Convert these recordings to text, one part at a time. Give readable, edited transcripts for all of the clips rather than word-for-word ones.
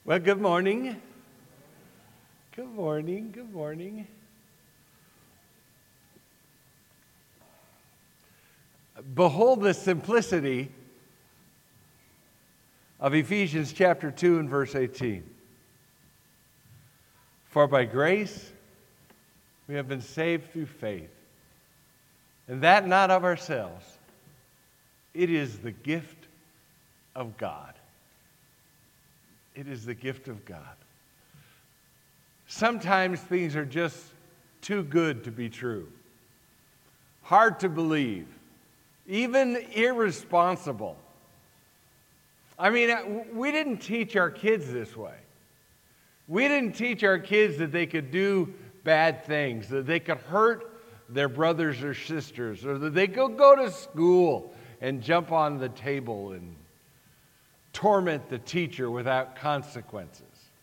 Well, good morning. Good morning. Good morning. Behold the simplicity of Ephesians chapter 2 and verse 18. For by grace we have been saved through faith, and that not of ourselves. It is the gift of God. It is the gift of God. Sometimes things are just too good to be true. Hard to believe. Even irresponsible. I mean, we didn't teach our kids this way. We didn't teach our kids that they could do bad things, that they could hurt their brothers or sisters, or that they could go to school and jump on the table and torment the teacher without consequences.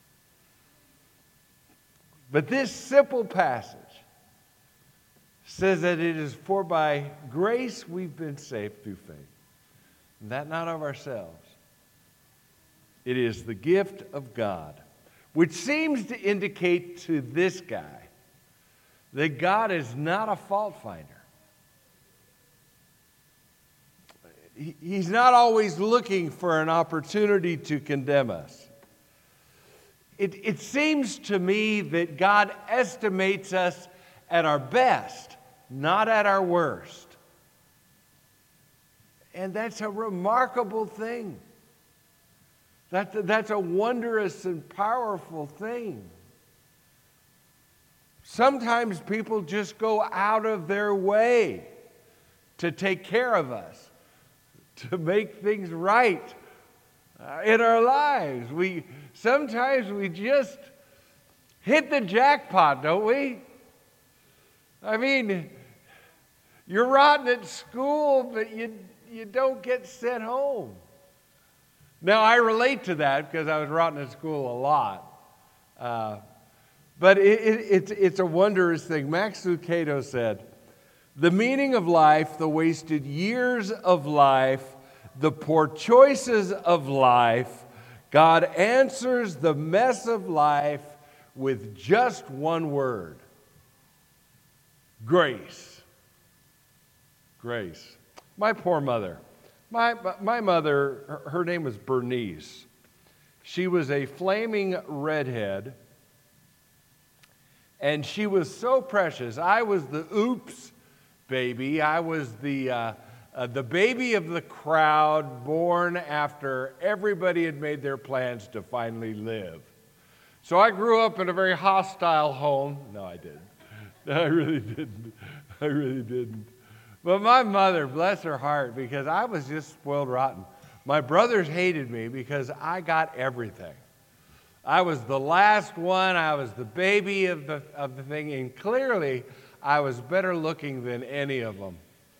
But this simple passage says that it is for by grace we've been saved through faith, and that not of ourselves. It is the gift of God, which seems to indicate to this guy that God is not a fault finder. He's not always looking for an opportunity to condemn us. It seems to me that God estimates us at our best, not at our worst. And that's a remarkable thing. That's a wondrous and powerful thing. Sometimes people just go out of their way to take care of us, to make things right in our lives. Sometimes we just hit the jackpot, don't we? I mean, you're rotten at school, but you don't get sent home. Now, I relate to that because I was rotten at school a lot. But it's a wondrous thing. Max Lucado said, "The meaning of life, the wasted years of life, the poor choices of life, God answers the mess of life with just one word: grace." Grace. My poor mother. My mother, her name was Bernice. She was a flaming redhead, and she was so precious. I was the oops baby. I was the baby of the crowd, born after everybody had made their plans to finally live. So I grew up in a very hostile home. No, I didn't. I really didn't. But my mother, bless her heart, because I was just spoiled rotten. My brothers hated me because I got everything. I was the last one. I was the baby of the thing, and clearly I was better looking than any of them.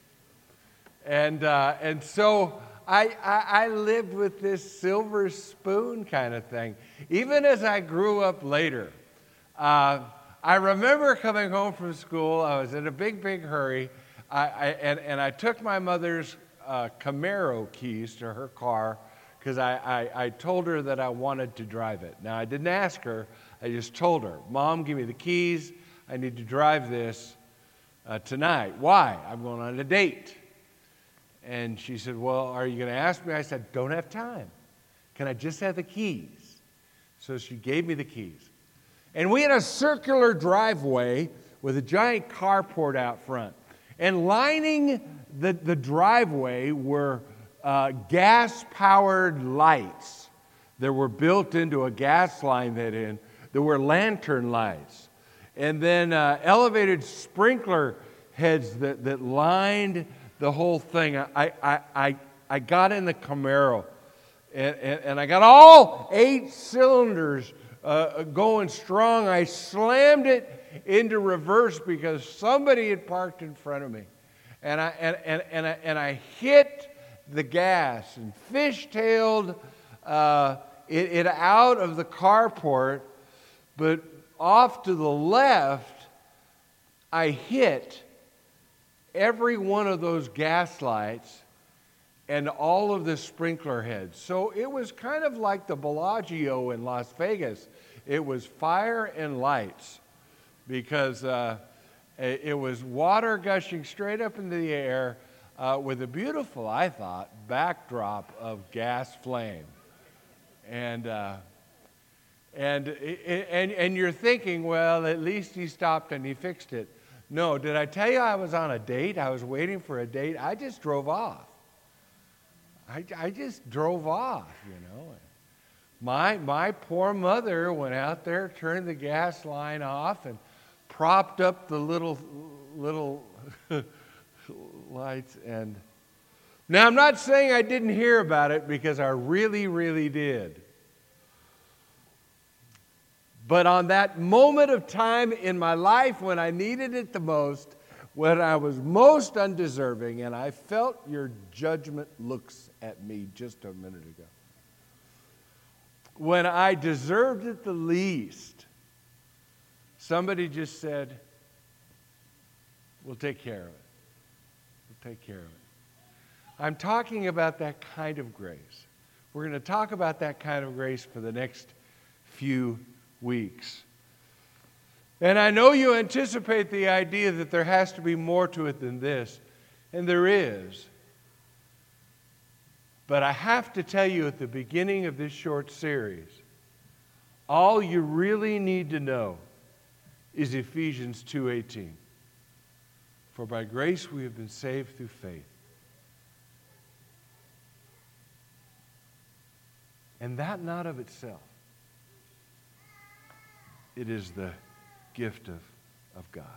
And so I lived with this silver spoon kind of thing. Even as I grew up later, I remember coming home from school. I was in a big hurry. I took my mother's Camaro keys to her car because I told her that I wanted to drive it. Now, I didn't ask her. I just told her, "Mom, give me the keys. I need to drive this tonight." "Why?" "I'm going on a date." And she said, "Well, are you going to ask me?" I said, "Don't have time. Can I just have the keys?" So she gave me the keys. And we had a circular driveway with a giant carport out front. And lining the driveway were gas-powered lights that were built into a gas line there were lantern lights. And then elevated sprinkler heads that lined the whole thing. I got in the Camaro, and I got all 8 cylinders going strong. I slammed it into reverse because somebody had parked in front of me, and I hit the gas and fishtailed it out of the carport, but off to the left, I hit every one of those gas lights and all of the sprinkler heads. So it was kind of like the Bellagio in Las Vegas. It was fire and lights because it was water gushing straight up into the air with a beautiful, I thought, backdrop of gas flame. And you're thinking, well, at least he stopped and he fixed it. No, did I tell you I was on a date? I was waiting for a date. I just drove off. I just drove off, you know. My poor mother went out there, turned the gas line off, and propped up the little lights. And now, I'm not saying I didn't hear about it, because I really, really did. But on that moment of time in my life when I needed it the most, when I was most undeserving, and I felt your judgment looks at me just a minute ago, when I deserved it the least, somebody just said, we'll take care of it. We'll take care of it. I'm talking about that kind of grace. We're going to talk about that kind of grace for the next few weeks. And I know you anticipate the idea that there has to be more to it than this, and there is. But I have to tell you at the beginning of this short series, all you really need to know is Ephesians 2:18. For by grace we have been saved through faith. And that not of itself. It is the gift of God.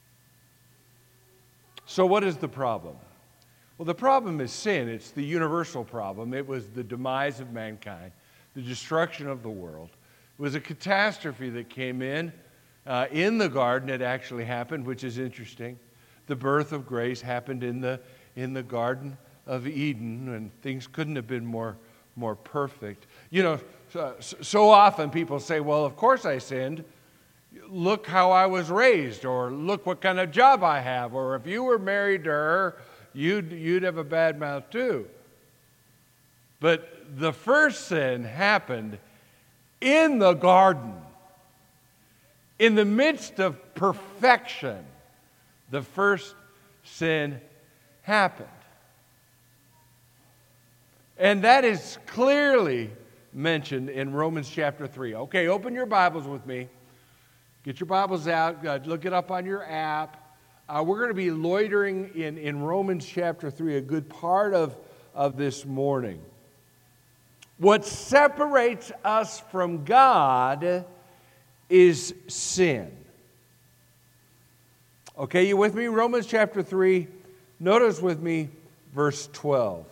So what is the problem? Well, the problem is sin. It's the universal problem. It was the demise of mankind, the destruction of the world. It was a catastrophe that came in the garden. It actually happened, which is interesting. The birth of grace happened in the Garden of Eden, and things couldn't have been more perfect. You know, so often people say, well, of course I sinned. Look how I was raised, or look what kind of job I have, or if you were married to her, you'd have a bad mouth too. But the first sin happened in the garden. In the midst of perfection, the first sin happened. And that is clearly mentioned in Romans chapter 3. Okay, open your Bibles with me. Get your Bibles out. Look it up on your app. We're going to be loitering in Romans chapter 3 a good part of this morning. What separates us from God is sin. Okay, you with me? Romans chapter 3. Notice with me verse 12.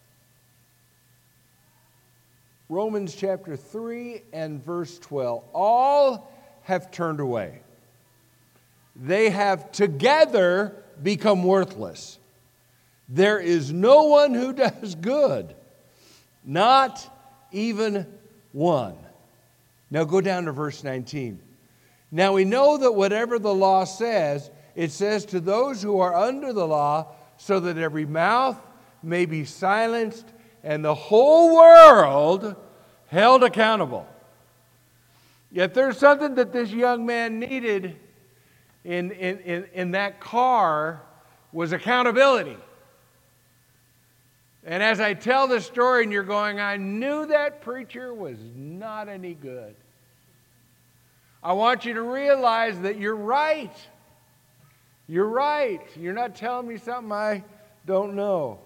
Romans chapter 3 and verse 12. All have turned away. They have together become worthless. There is no one who does good, not even one. Now go down to verse 19. Now we know that whatever the law says, it says to those who are under the law, so that every mouth may be silenced and the whole world held accountable. Yet there's something that this young man needed in that car was accountability. And as I tell the story and you're going, I knew that preacher was not any good. I want you to realize that you're right. You're right. You're not telling me something I don't know.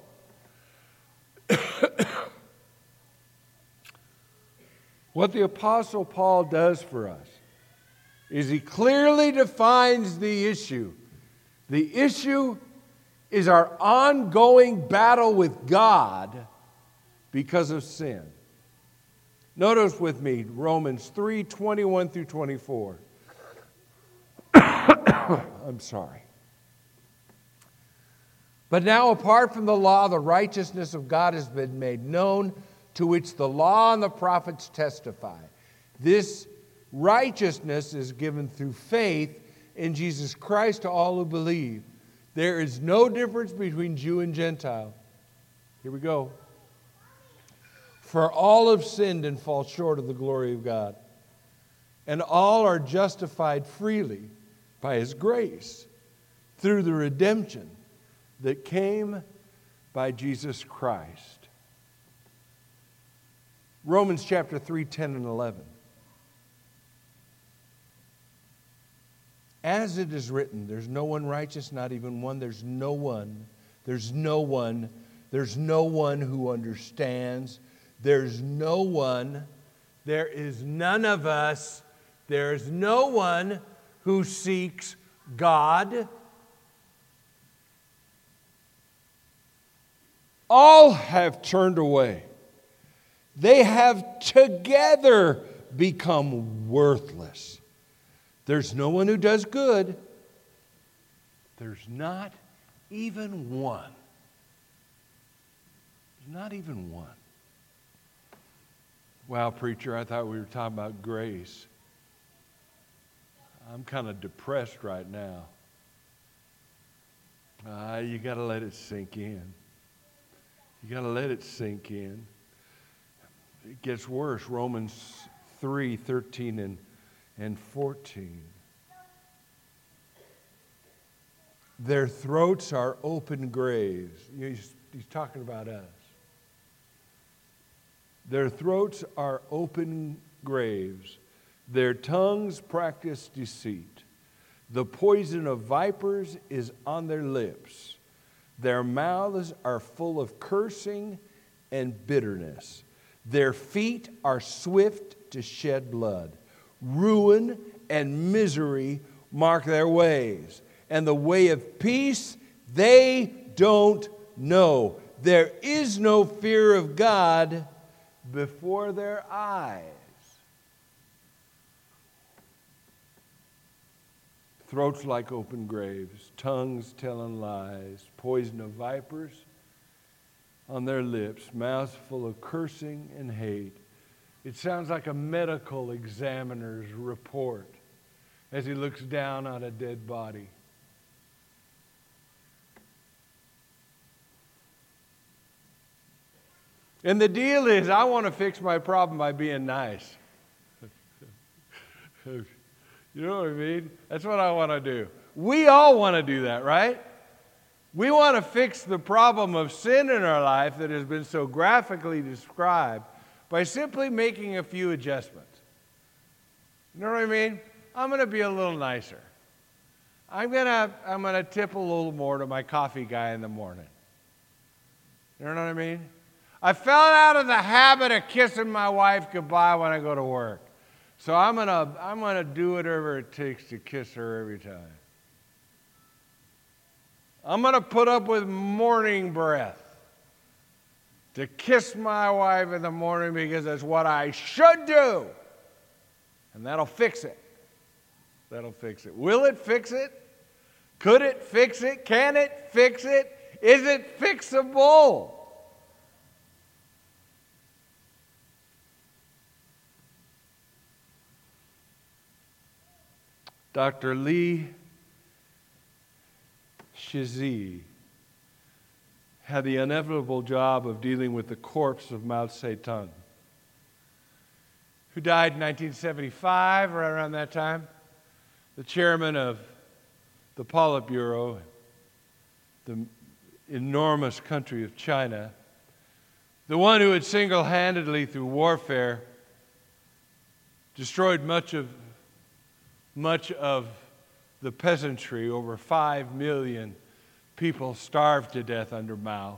What the Apostle Paul does for us is he clearly defines the issue. The issue is our ongoing battle with God because of sin. Notice with me Romans 3:21 through 24. I'm sorry. But now apart from the law, the righteousness of God has been made known, to which the law and the prophets testify. This righteousness is given through faith in Jesus Christ to all who believe. There is no difference between Jew and Gentile. Here we go. For all have sinned and fall short of the glory of God, and all are justified freely by His grace through the redemption that came by Jesus Christ. Romans chapter 3, 10 and 11. As it is written, there's no one righteous, not even one. There's no one. There's no one. There's no one who understands. There's no one. There is none of us. There's no one who seeks God. All have turned away. They have together become worthless. There's no one who does good. There's not even one. There's not even one. Wow, preacher, I thought we were talking about grace. I'm kind of depressed right now. You got to let it sink in. You got to let it sink in. It gets worse. Romans 3, 13 and 14. Their throats are open graves. He's talking about us. Their throats are open graves. Their tongues practice deceit. The poison of vipers is on their lips. Their mouths are full of cursing and bitterness. Their feet are swift to shed blood. Ruin and misery mark their ways, and the way of peace they don't know. There is no fear of God before their eyes. Throats like open graves, tongues telling lies, poison of vipers on their lips, mouths full of cursing and hate. It sounds like a medical examiner's report as he looks down on a dead body. And the deal is, I want to fix my problem by being nice. You know what I mean? That's what I want to do. We all want to do that, right? We want to fix the problem of sin in our life that has been so graphically described by simply making a few adjustments. You know what I mean? I'm going to be a little nicer. I'm going to tip a little more to my coffee guy in the morning. You know what I mean? I fell out of the habit of kissing my wife goodbye when I go to work. So I'm gonna do whatever it takes to kiss her every time. I'm gonna put up with morning breath to kiss my wife in the morning because that's what I should do. And that'll fix it. That'll fix it. Will it fix it? Could it fix it? Can it fix it? Is it fixable? Dr. Li Shizi had the inevitable job of dealing with the corpse of Mao Zedong, who died in 1975, right around that time, the chairman of the Politburo, the enormous country of China, the one who had single-handedly, through warfare, destroyed much of the peasantry. Over 5 million people starved to death under Mao.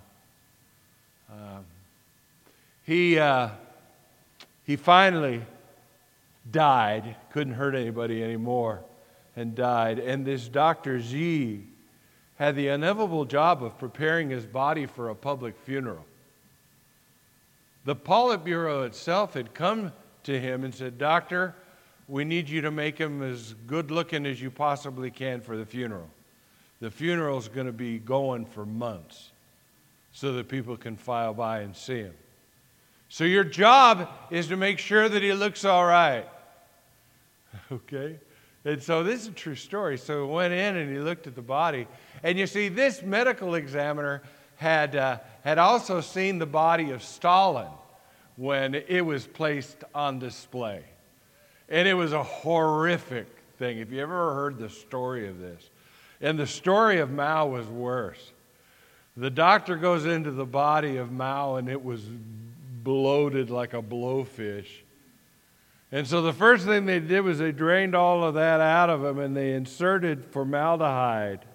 He finally died, couldn't hurt anybody anymore, and died. And this Dr. Xi had the inevitable job of preparing his body for a public funeral. The Politburo itself had come to him and said, "Doctor, we need you to make him as good looking as you possibly can for the funeral. The funeral's going to be going for months so that people can file by and see him. So your job is to make sure that he looks all right." Okay? And so this is a true story. So he went in and he looked at the body. And you see, this medical examiner had also seen the body of Stalin when it was placed on display. And it was a horrific thing. If you ever heard the story of this, and the story of Mao was worse. The doctor goes into the body of Mao and it was bloated like a blowfish. And so the first thing they did was they drained all of that out of him and they inserted formaldehyde.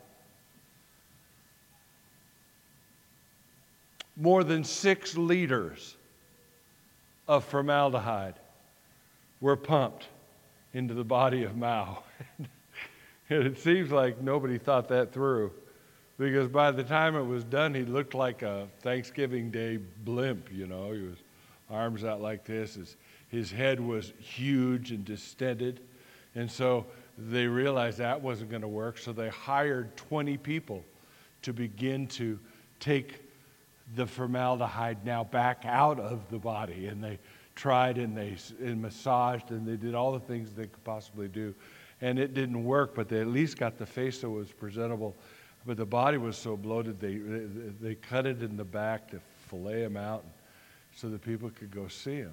More than 6 liters of formaldehyde were pumped into the body of Mao. And it seems like nobody thought that through, because by the time it was done, he looked like a Thanksgiving Day blimp, you know. He was arms out like this. His head was huge and distended. And so they realized that wasn't going to work, so they hired 20 people to begin to take the formaldehyde now back out of the body. And they tried and they massaged and they did all the things they could possibly do. And it didn't work, but they at least got the face that was presentable. But the body was so bloated, they cut it in the back to fillet him out so that people could go see him.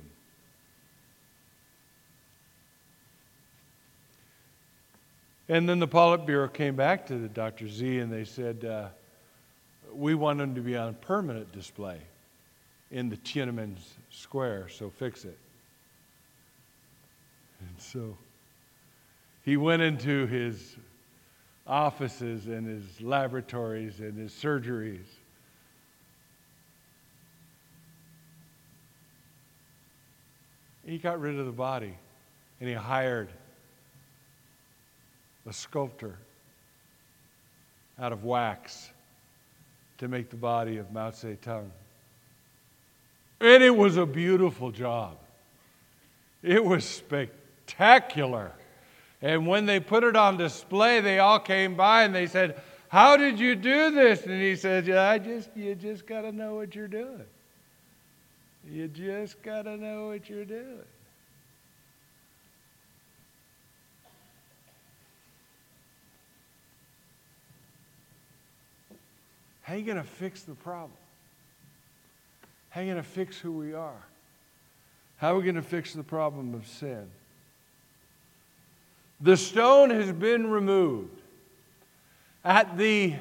And then the Politburo came back to the Dr. Z and they said, we want him to be on permanent display in the Tiananmen Square, so fix it. And so he went into his offices and his laboratories and his surgeries. He got rid of the body and he hired a sculptor out of wax to make the body of Mao Zedong. And it was a beautiful job. It was spectacular. And when they put it on display, they all came by and they said, "How did you do this?" And he said, you just got to know what you're doing. You just got to know what you're doing. How are you going to fix the problem? How are you going to fix who we are? How are we going to fix the problem of sin? The stone has been removed. At the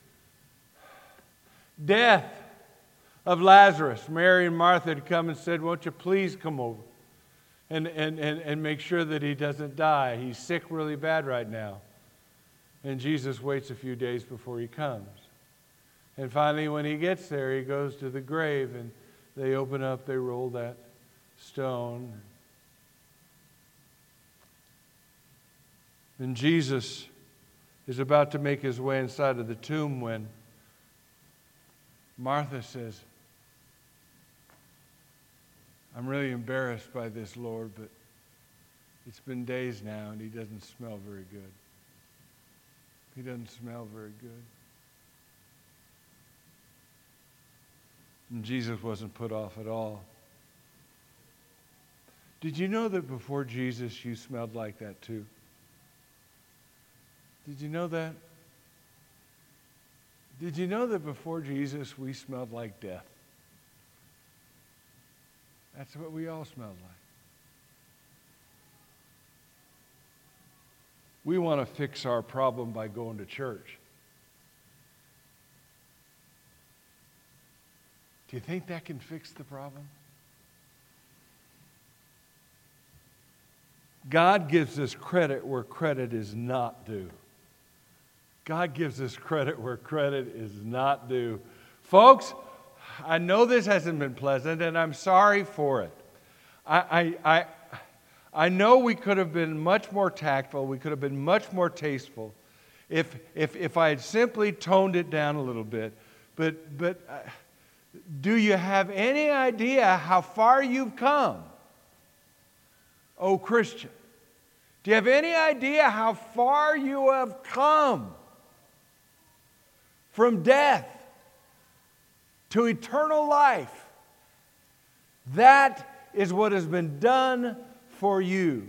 death of Lazarus, Mary and Martha had come and said, "Won't you please come over and make sure that he doesn't die? He's sick really bad right now." And Jesus waits a few days before he comes. And finally, when he gets there, he goes to the grave and they open up, they roll that stone. And Jesus is about to make his way inside of the tomb when Martha says, "I'm really embarrassed by this, Lord, but it's been days now and he doesn't smell very good. He doesn't smell very good." And Jesus wasn't put off at all. Did you know that before Jesus you smelled like that too? Did you know that? Did you know that before Jesus we smelled like death? That's what we all smelled like. We want to fix our problem by going to church. Do you think that can fix the problem? God gives us credit where credit is not due. God gives us credit where credit is not due. Folks, I know this hasn't been pleasant, and I'm sorry for it. I know we could have been much more tactful. We could have been much more tasteful if I had simply toned it down a little bit. But do you have any idea how far you've come, oh Christian? Do you have any idea how far you have come from death to eternal life? That is what has been done for you.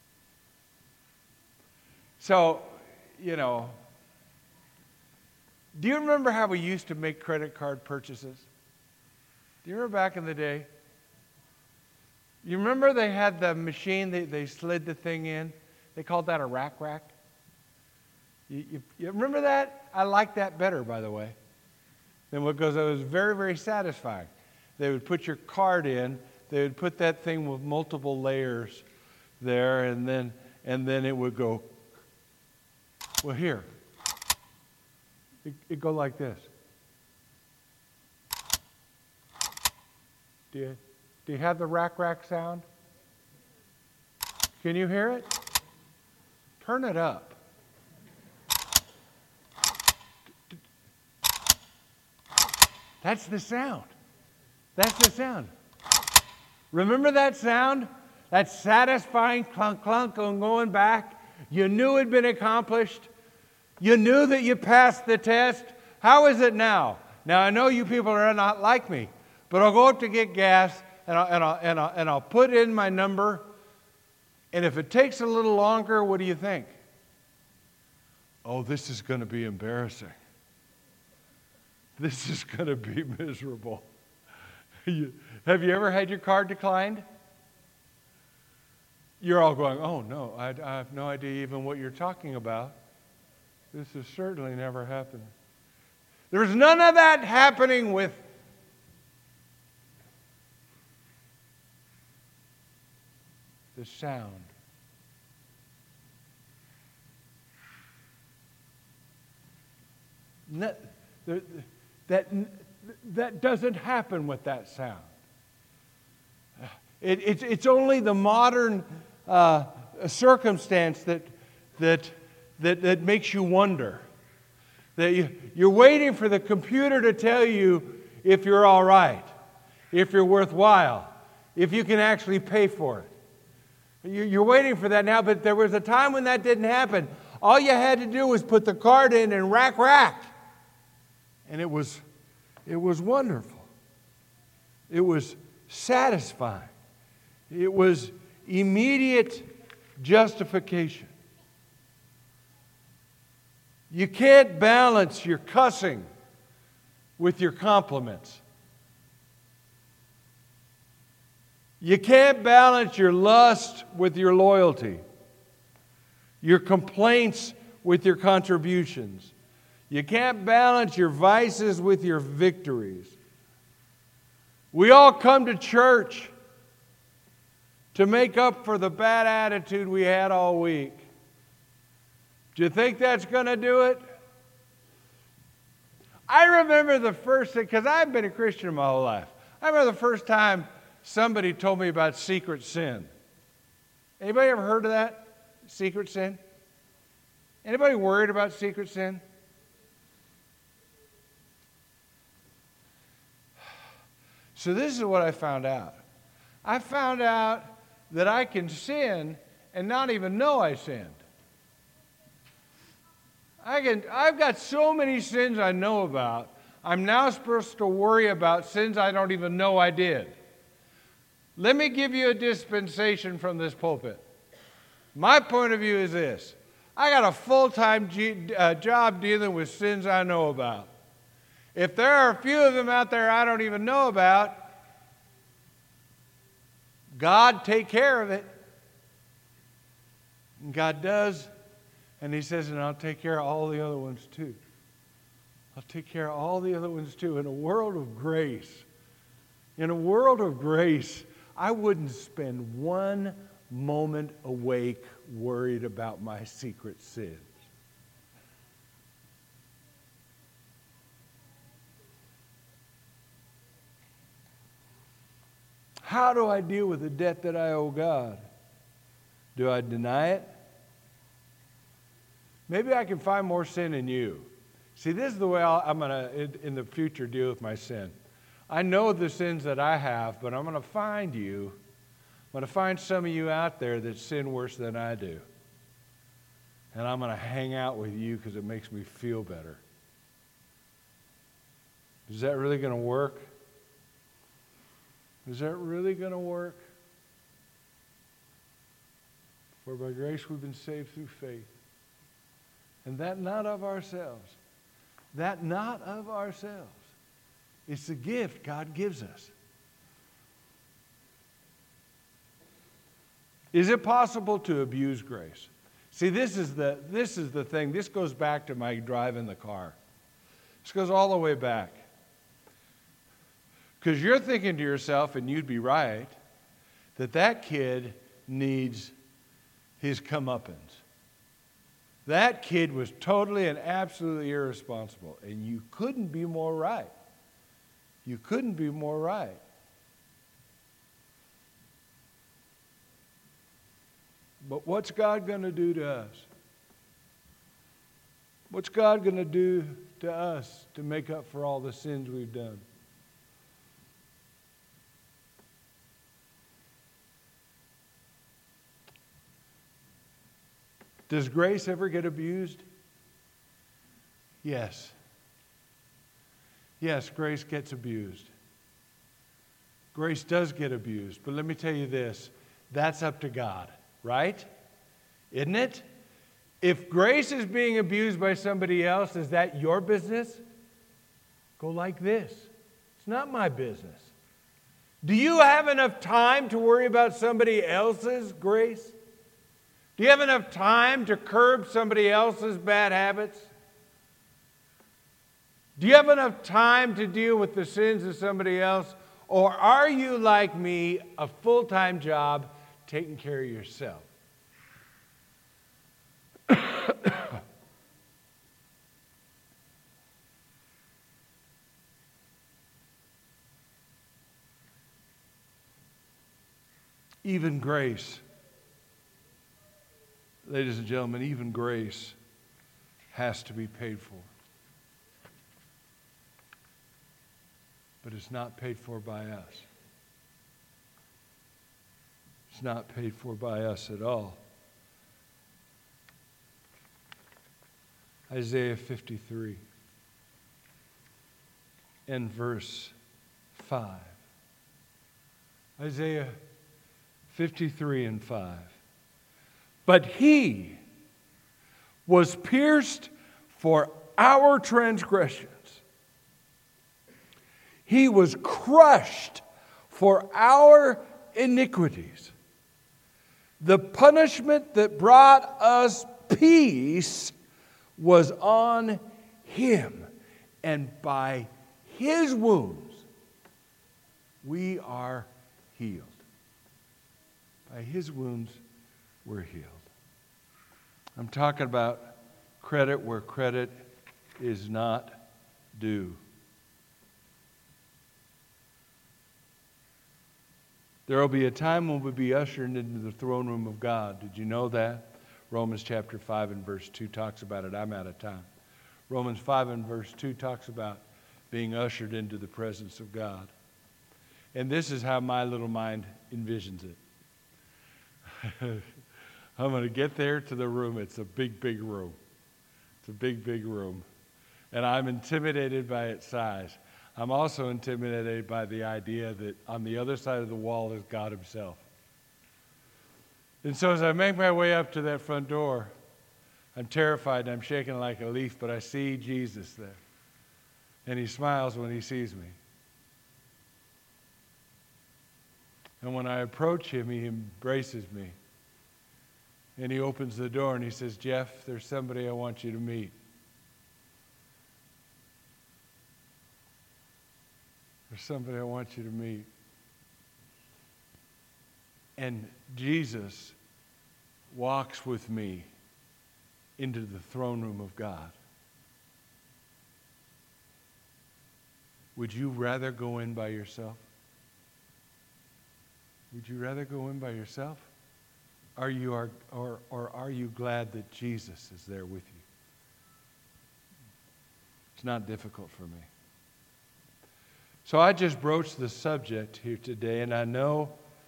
So, Do you remember how we used to make credit card purchases? Do you remember back in the day? You remember they had the machine, they slid the thing in? They called that a rack. You remember that? I like that better, by the way, because it was very, very satisfying. They would put your card in, they would put that thing with multiple layers there, and then it would go, well, here. It'd go like this. Do you have the rack sound? Can you hear it? Turn it up. That's the sound. That's the sound. Remember that sound? That satisfying clunk clunk going back? You knew it had been accomplished. You knew that you passed the test. How is it now? Now I know you people are not like me, but I'll go up to get gas and I'll put in my number. And if it takes a little longer, what do you think? Oh, this is going to be embarrassing. This is going to be miserable. Have you ever had your card declined? You're all going, oh no, I have no idea even what you're talking about. This has certainly never happened. There's none of that happening with the sound. That doesn't happen with that sound. It's only the modern circumstance that makes you wonder. That you're waiting for the computer to tell you if you're all right, if you're worthwhile, if you can actually pay for it. You're waiting for that now, but there was a time when that didn't happen. All you had to do was put the card in and rack. And it was wonderful. It was satisfying. It was immediate justification. You can't balance your cussing with your compliments. You can't balance your lust with your loyalty, your complaints with your contributions. You can't balance your vices with your victories. We all come to church to make up for the bad attitude we had all week. Do you think that's going to do it? I remember the first thing, because I've been a Christian my whole life. I remember the first time somebody told me about secret sin. Anybody ever heard of that? Secret sin? Anybody worried about secret sin? So this is what I found out. I found out that I can sin and not even know I sinned. I've got so many sins I know about. I'm now supposed to worry about sins I don't even know I did. Let me give you a dispensation from this pulpit. My point of view is this. I got a full-time job dealing with sins I know about. If there are a few of them out there I don't even know about, God take care of it. And God does. And He says, and I'll take care of all the other ones too. I'll take care of all the other ones too. In a world of grace, I wouldn't spend one moment awake worried about my secret sins. How do I deal with the debt that I owe God? Do I deny it? Maybe I can find more sin in you. See, this is the way I'm going to, in the future, deal with my sin. I know the sins that I have, but I'm going to find you. I'm going to find some of you out there that sin worse than I do. And I'm going to hang out with you because it makes me feel better. Is that really going to work? Is that really going to work? For by grace we've been saved through faith. And that not of ourselves. that not of ourselves. It's a gift God gives us. Is it possible to abuse grace? See, this is the thing. This goes back to my drive in the car. This goes all the way back. Because you're thinking to yourself, and you'd be right, that kid needs his comeuppance. That kid was totally and absolutely irresponsible. And you couldn't be more right. You couldn't be more right. But what's God going to do to us? What's God going to do to us to make up for all the sins we've done? Does grace ever get abused? Yes. Yes, grace gets abused. Grace does get abused. But let me tell you this, that's up to God, right? Isn't it? If grace is being abused by somebody else, is that your business? Go like this. It's not my business. Do you have enough time to worry about somebody else's grace? Do you have enough time to curb somebody else's bad habits? Do you have enough time to deal with the sins of somebody else? Or are you like me, a full-time job, taking care of yourself? Even grace, ladies and gentlemen, even grace has to be paid for. But it's not paid for by us. It's not paid for by us at all. Isaiah 53 and verse 5. Isaiah 53 and 5. But he was pierced for our transgressions. He was crushed for our iniquities. The punishment that brought us peace was on him, and by his wounds we are healed. By his wounds we're healed. I'm talking about credit where credit is not due. There will be a time when we'll be ushered into the throne room of God. Did you know that? Romans chapter 5 and verse 2 talks about it. I'm out of time. Romans 5 and verse 2 talks about being ushered into the presence of God. And this is how my little mind envisions it. I'm going to get there to the room. It's a big, big room. It's a big, big room. And I'm intimidated by its size. I'm also intimidated by the idea that on the other side of the wall is God himself. And so as I make my way up to that front door, I'm terrified and I'm shaking like a leaf, but I see Jesus there. And he smiles when he sees me. And when I approach him, he embraces me. And he opens the door and he says, Jeff, there's somebody I want you to meet. There's somebody I want you to meet. And Jesus walks with me into the throne room of God. Would you rather go in by yourself? Would you rather go in by yourself? Or are you glad that Jesus is there with you? It's not difficult for me. So I just broached the subject here today, and I know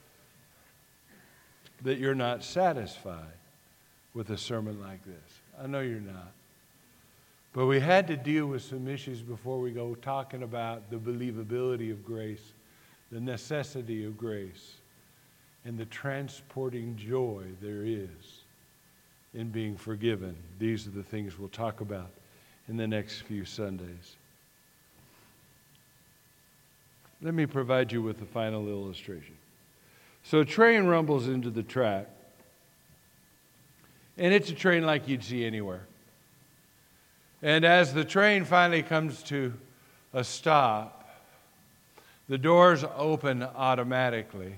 that you're not satisfied with a sermon like this. I know you're not. But we had to deal with some issues before we go talking about the believability of grace, the necessity of grace, and the transporting joy there is in being forgiven. These are the things we'll talk about in the next few Sundays. Let me provide you with the final illustration. So a train rumbles into the track, and it's a train like you'd see anywhere. And as the train finally comes to a stop, the doors open automatically.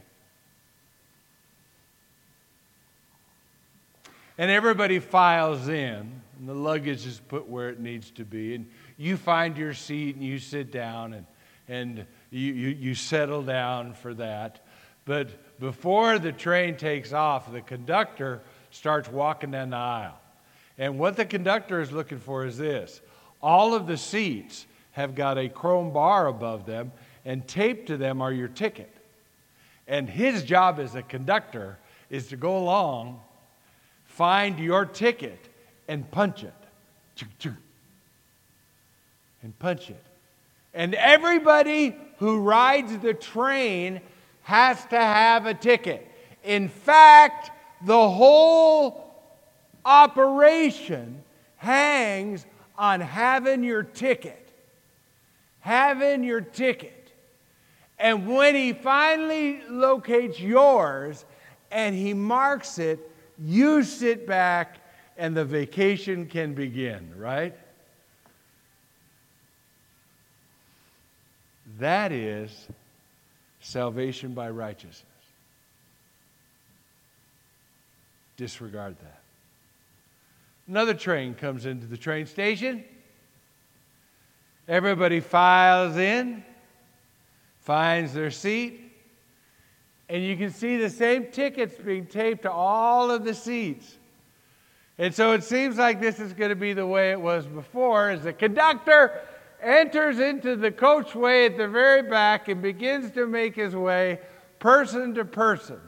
And everybody files in, and the luggage is put where it needs to be. And you find your seat, and you sit down, and you settle down for that. But before the train takes off, the conductor starts walking down the aisle. And what the conductor is looking for is this. All of the seats have got a chrome bar above them, and taped to them are your ticket. And his job as a conductor is to go along, find your ticket, and punch it. And punch it. And everybody who rides the train has to have a ticket. In fact, the whole operation hangs on having your ticket. Having your ticket. And when he finally locates yours and he marks it, you sit back and the vacation can begin, right? That is salvation by righteousness. Disregard that. Another train comes into the train station. Everybody files in, finds their seat, and you can see the same tickets being taped to all of the seats. And so it seems like this is going to be the way it was before, as the conductor enters into the coachway at the very back and begins to make his way person to person.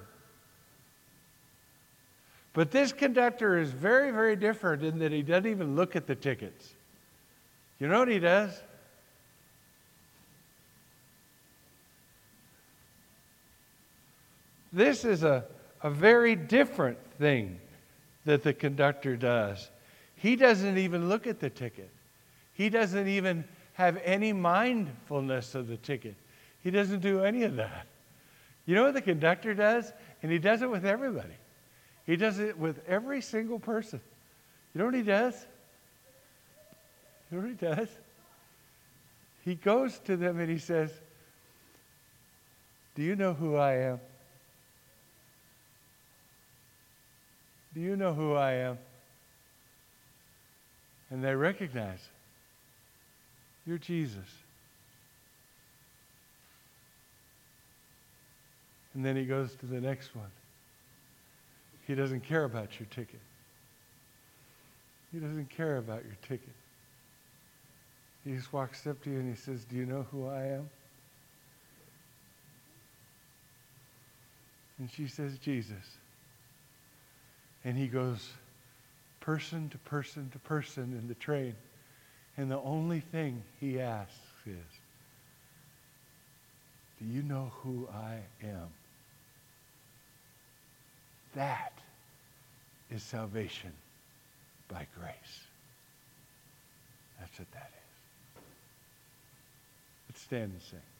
But this conductor is very, very different in that he doesn't even look at the tickets. You know what he does? This is a very different thing that the conductor does. He doesn't even look at the ticket. He doesn't even have any mindfulness of the ticket. He doesn't do any of that. You know what the conductor does? And he does it with everybody. He does it with every single person. You know what he does? You know what he does? He goes to them and he says, "Do you know who I am? Do you know who I am?" And they recognize, "You're Jesus." And then he goes to the next one. He doesn't care about your ticket. He doesn't care about your ticket. He just walks up to you and he says, "Do you know who I am?" And she says, "Jesus." And he goes person to person to person in the train. And the only thing he asks is, "Do you know who I am?" That is salvation by grace. That's what that is. Let's stand and sing.